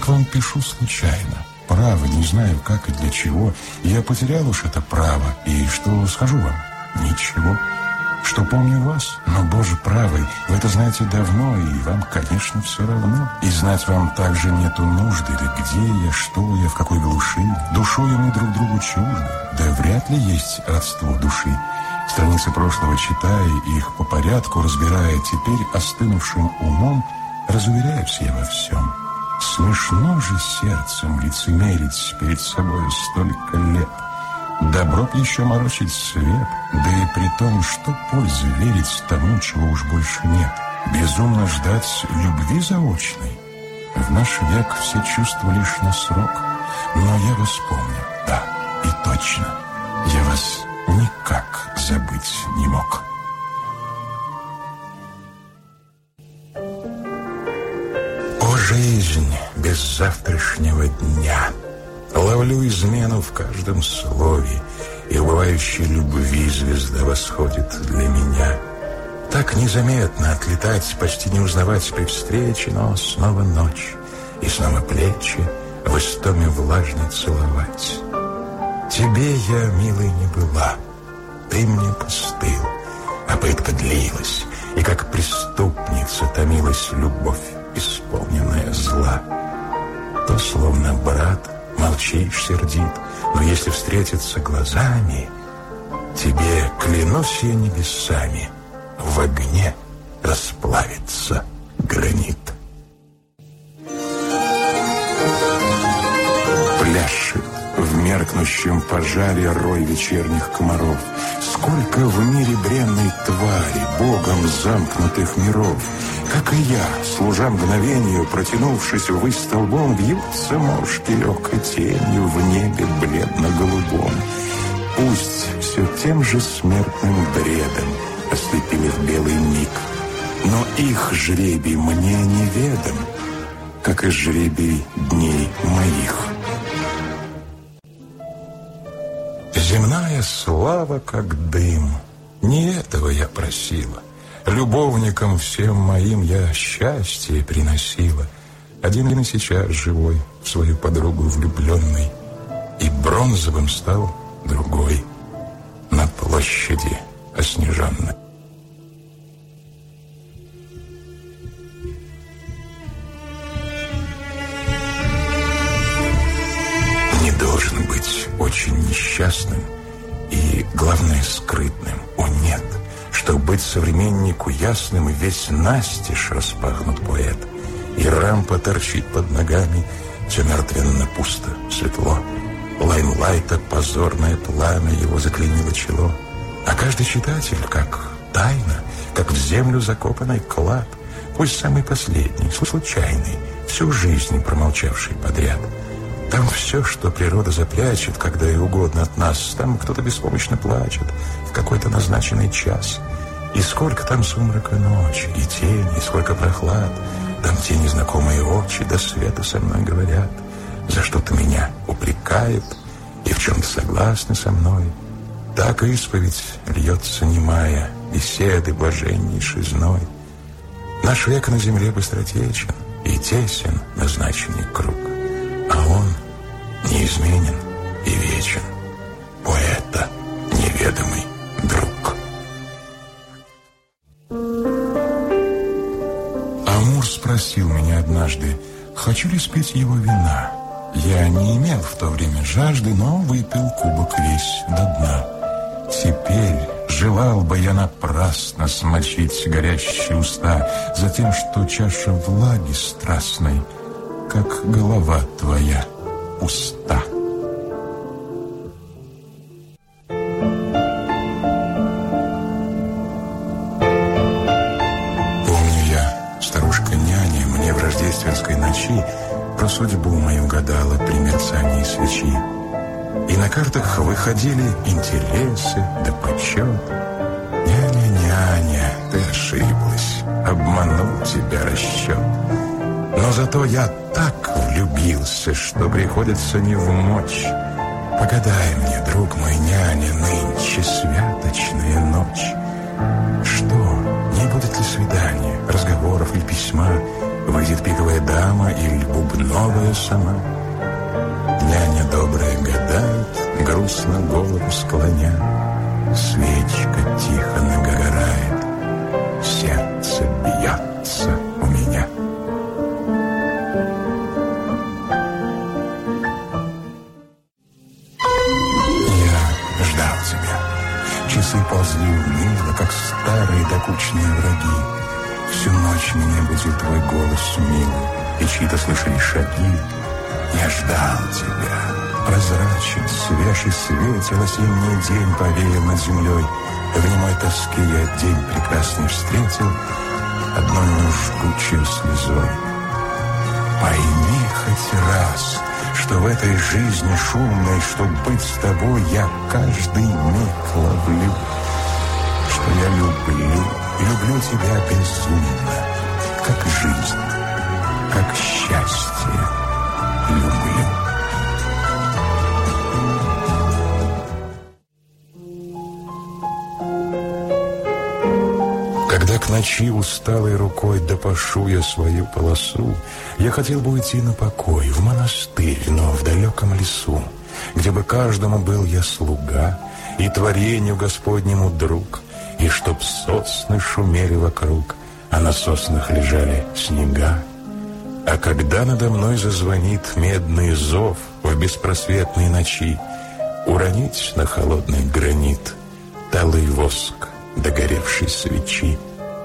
к вам пишу случайно. Право, не знаю, как и для чего. Я потерял уж это право. И что скажу вам? Ничего. Что помню вас, но, Боже правый, вы это знаете давно, и вам, конечно, все равно. И знать вам также нету нужды, да где я, что я, в какой глуши. Душою мы друг другу чужды, да вряд ли есть родство души. Страницы прошлого читая, их по порядку разбирая, теперь остынувшим умом разуверяюсь я во всем. Смешно же сердцем лицемерить перед собой столько лет. Добро б еще морочить свет, да и при том, что пользы верить тому, чего уж больше нет. Безумно ждать любви заочной. В наш век все чувства лишь на срок. Но я вас помню, да, и точно. Я вас никак забыть не мог. О, жизнь без завтрашнего дня! Ловлю измену в каждом слове, и убывающей любви звезда восходит для меня. Так незаметно отлетать, почти не узнавать при встрече, но снова ночь, и снова плечи в истоме влажно целовать. Тебе я, милый, не была, ты мне постыл, а пытка длилась, и как преступница томилась любовь, исполненная зла. То словно брат молчишь, сердит, но если встретиться глазами, тебе, клянусь я небесами, в огне расплавится гранит. Пляшет в меркнущем пожаре рой вечерних комаров. Сколько в мире бренной твари, богом замкнутых миров. Как и я, служа мгновению, протянувшись ввысь столбом, вьются мошки легкой тенью в небе бледно-голубом. Пусть все тем же смертным бредом ослепили в белый миг, но их жребий мне неведом, как и жребий дней моих. Земная слава, как дым, не этого я просила. Любовникам всем моим я счастье приносила. Один и сейчас живой, в свою подругу влюбленный, и бронзовым стал другой на площади оснеженной. Не должен быть очень несчастным и, главное, скрытным. О, нет! Чтоб быть современнику ясным, весь настежь распахнут поэт, и рампа торчит под ногами, все мертвенно пусто, светло. Лаймлайта позорное пламя его заклинило чело. А каждый читатель, как тайна, как в землю закопанный клад, пусть самый последний, случайный, всю жизнь промолчавший подряд. Там все, что природа запрячет, когда ей угодно от нас. Там кто-то беспомощно плачет в какой-то назначенный час. И сколько там сумрака ночи, и тени, и сколько прохлад. Там те незнакомые очи до света со мной говорят. За что-то меня упрекают и в чем-то согласны со мной. Так исповедь льется немая, беседы блаженнейший зной. Наш век на земле быстротечен и тесен назначенный круг, а он неизменен и вечен, поэта неведомый друг. Амур спросил меня однажды, хочу ли спить его вина. Я не имел в то время жажды, но выпил кубок весь до дна. Теперь желал бы я напрасно смочить горящие уста за тем, что чаша влаги страстной, как голова твоя, пуста. Помню я, старушка-няня мне в рождественской ночи про судьбу мою гадала при мерцании свечи. И на картах выходили интересы да почет. Няня, няня, ты ошиблась, обманул тебя расчет. Но зато я так влюбился, что приходится не вмочь. Погадай мне, друг мой, няня, нынче святочная ночь. Что, не будет ли свидания, разговоров или письма? Выйдет пиковая дама или бубно? новая сама. Няня добрая гадает, грустно голову склоня. Свечка тихо нагорает, сердце бьется у меня. Я ждал тебя. Часы ползли уныло, как старые докучные враги. Всю ночь меня будил твой голос милый, и чьи-то слышали шаги. Я ждал тебя. Прозрачен, свеж и светел осенний день повеял над землей. В немой тоске я день прекрасный встретил одной жгучей слезой. Пойми хоть раз, что в этой жизни шумной, чтоб быть с тобой, я каждый миг ловлю. Что я люблю тебя безумно, как жизнь, как счастье люблю. Когда к ночи усталой рукой допашу я свою полосу, я хотел бы уйти на покой, в монастырь, но в далеком лесу, где бы каждому был я слуга и творению Господнему друг, и чтоб сосны шумели вокруг, а на соснах лежали снега. А когда надо мной зазвонит медный зов в беспросветной ночи, уронить на холодный гранит талый воск догоревшей свечи.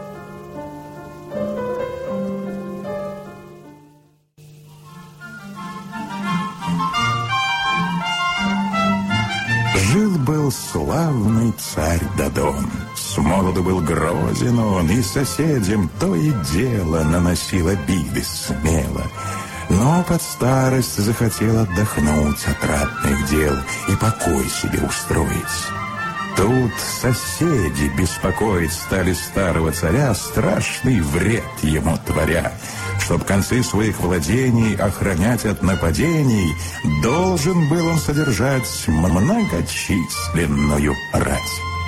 Жил-был славный царь Дадон, с молоду был грозен он, и соседям то и дело наносил обиды смело. Но под старость захотел отдохнуть от ратных дел и покой себе устроить. Тут соседи беспокоить стали старого царя, страшный вред ему творя. Чтоб концы своих владений охранять от нападений, должен был он содержать многочисленную рать.